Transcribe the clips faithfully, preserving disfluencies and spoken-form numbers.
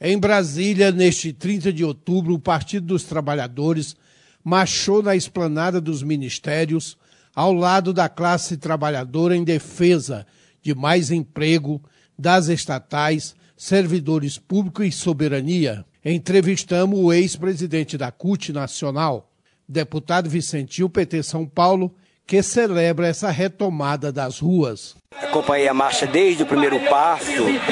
Em Brasília, neste trinta de outubro, o Partido dos Trabalhadores marchou na esplanada dos ministérios ao lado da classe trabalhadora em defesa de mais emprego, das estatais, servidores públicos e soberania. Entrevistamos o ex-presidente da C U T Nacional, deputado Vicentinho, P T São Paulo, que celebra essa retomada das ruas. Acompanhei a marcha desde o primeiro passo,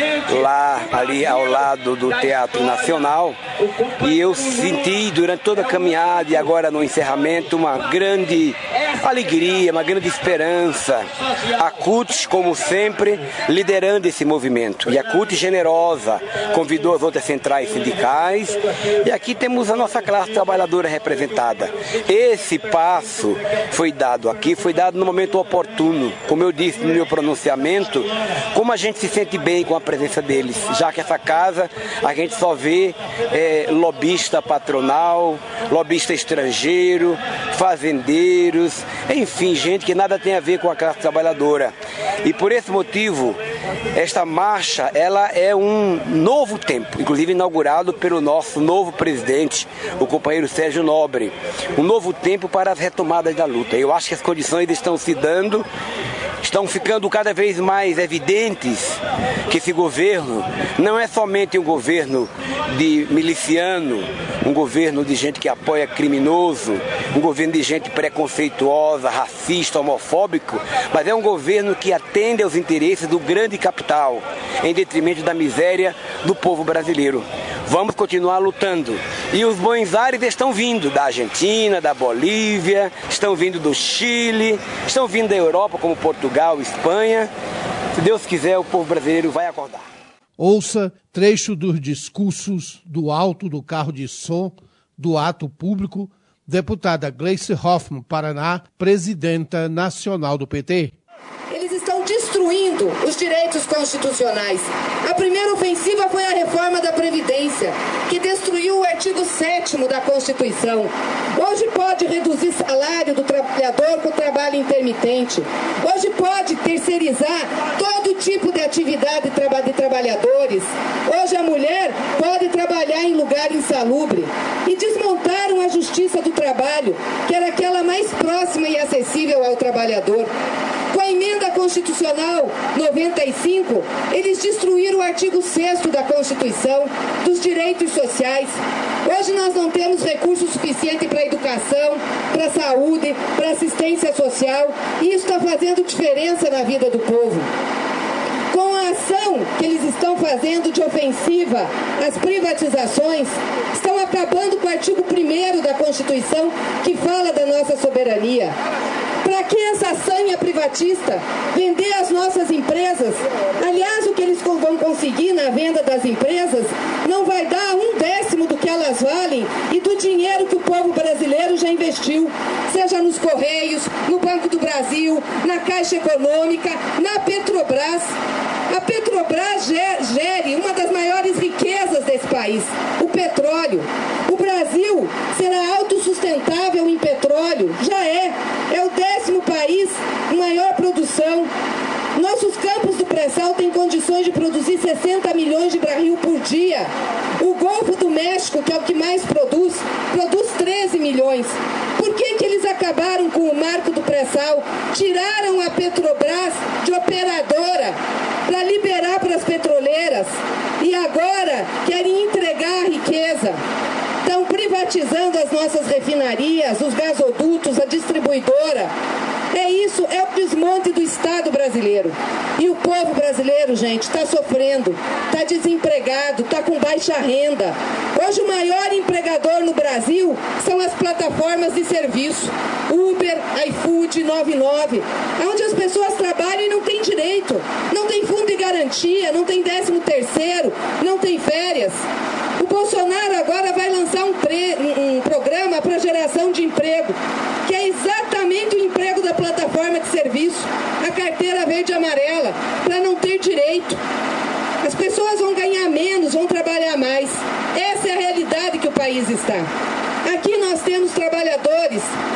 lá ali ao lado do Teatro Nacional, e eu senti durante toda a caminhada e agora no encerramento uma grande alegria, uma grande esperança. A C U T, como sempre, liderando esse movimento. E a C U T generosa, convidou as outras centrais sindicais, e aqui temos a nossa classe trabalhadora representada. Esse passo foi dado aqui, foi dado no momento oportuno, como eu disse no meu pronunciamento, como a gente se sente bem com a presença deles, já que essa casa a gente só vê é, lobista patronal, lobista estrangeiro, fazendeiros, enfim, gente que nada tem a ver com a classe trabalhadora. E por esse motivo, esta marcha, ela é um novo tempo, inclusive inaugurado pelo nosso novo presidente, o companheiro Sérgio Nobre. Um novo tempo para as retomadas da luta. Eu acho que as condições estão se dando, estão ficando cada vez mais evidentes que esse governo não é somente um governo de miliciano, um governo de gente que apoia criminoso, um governo de gente preconceituosa, racista, homofóbico, mas é um governo que atende aos interesses do grande capital, em detrimento da miséria do povo brasileiro. Vamos continuar lutando. E os bons ares estão vindo da Argentina, da Bolívia, estão vindo do Chile, estão vindo da Europa, como Portugal, Espanha. Se Deus quiser, o povo brasileiro vai acordar. Ouça trecho dos discursos do alto do carro de som do ato público, deputada Gleice Hoffmann, Paraná, presidenta nacional do P T. Eles estão destruindo os direitos constitucionais. A primeira ofensiva foi a reforma da Previdência, que destruiu o artigo sétimo da Constituição. Hoje pode reduzir salário do trabalhador com trabalho intermitente. Hoje pode terceirizar todo tipo de atividade de trabalhadores. Hoje a mulher pode trabalhar em lugar insalubre. E desmontaram a Justiça do Trabalho, que era aquela mais próxima e acessível ao trabalhador. Com a emenda constitucional noventa e cinco, eles destruíram o artigo sexto da Constituição, dos direitos sociais. Hoje nós não temos recursos suficientes para a educação, para a saúde, para a assistência social, e isso está fazendo diferença na vida do povo. Com a ação que eles estão fazendo de ofensiva às privatizações, estão acabando com o artigo primeiro da Constituição, que fala da nossa soberania. Para que essa sanha privatista? Vender as nossas empresas? Aliás, o que eles vão conseguir na venda das empresas não vai dar um décimo do que elas valem e do dinheiro que o povo brasileiro já investiu, seja nos Correios, no Banco do Brasil, na Caixa Econômica, na Petrobras. A Petrobras gere uma das maiores riquezas desse país, o petróleo. O Brasil será autossustentável em petróleo, já é. É o décimo país com maior produção. Nossos campos do pré-sal têm condições de produzir sessenta milhões de barril por dia. O Golfo do México, que é o que mais produz, produz treze milhões. Por que que eles acabaram com o marco do pré-sal? Tiraram a Petrobras de operadora para liberar para as petroleiras e agora querem entregar a riqueza. Estão privatizando as nossas refinarias, os gasodutos, a distribuidora. É isso, é o desmonte do Estado brasileiro. E o povo brasileiro, gente, está sofrendo, está desempregado, está com baixa renda. Hoje o maior empregador no Brasil são as plataformas de serviço, Uber, iFood, noventa e nove, onde as pessoas trabalham e não têm direito, não tem fundo de garantia, não tem décimo terceiro, não tem férias. O Bolsonaro agora vai lançar um, pre, um, um programa para geração de emprego, que é exatamente o emprego da plataforma de serviço, a carteira verde e amarela, para não ter direito. As pessoas vão ganhar menos, vão trabalhar mais. Essa é a realidade que o país está. Aqui nós temos trabalhadores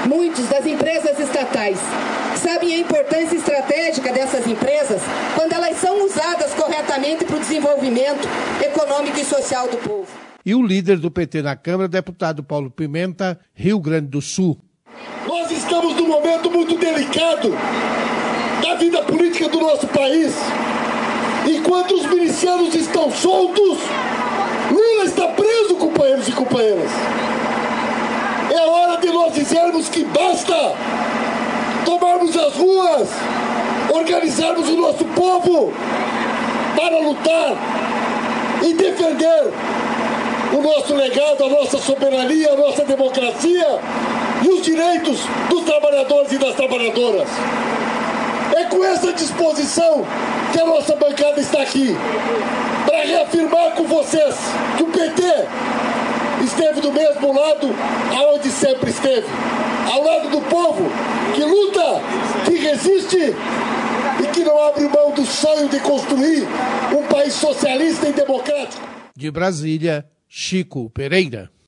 muitos das empresas estatais. Sabem a importância estratégica dessas empresas quando elas são usadas corretamente para o desenvolvimento econômico e social do povo. E o líder do P T na Câmara, deputado Paulo Pimenta, Rio Grande do Sul. Nós estamos num momento muito delicado da vida política do nosso país. Enquanto os milicianos estão soltos, Lula está preso, companheiros e companheiras. É hora de nós dizermos que basta, tomarmos as ruas, organizarmos o nosso povo para lutar e defender o nosso legado, a nossa soberania, a nossa democracia e os direitos dos trabalhadores e das trabalhadoras. É com essa disposição que a nossa bancada está aqui, para reafirmar com vocês que o P T esteve do mesmo lado aonde sempre esteve, ao lado do povo, que luta, que resiste e que não abre mão do sonho de construir um país socialista e democrático. De Brasília, Chico Pereira.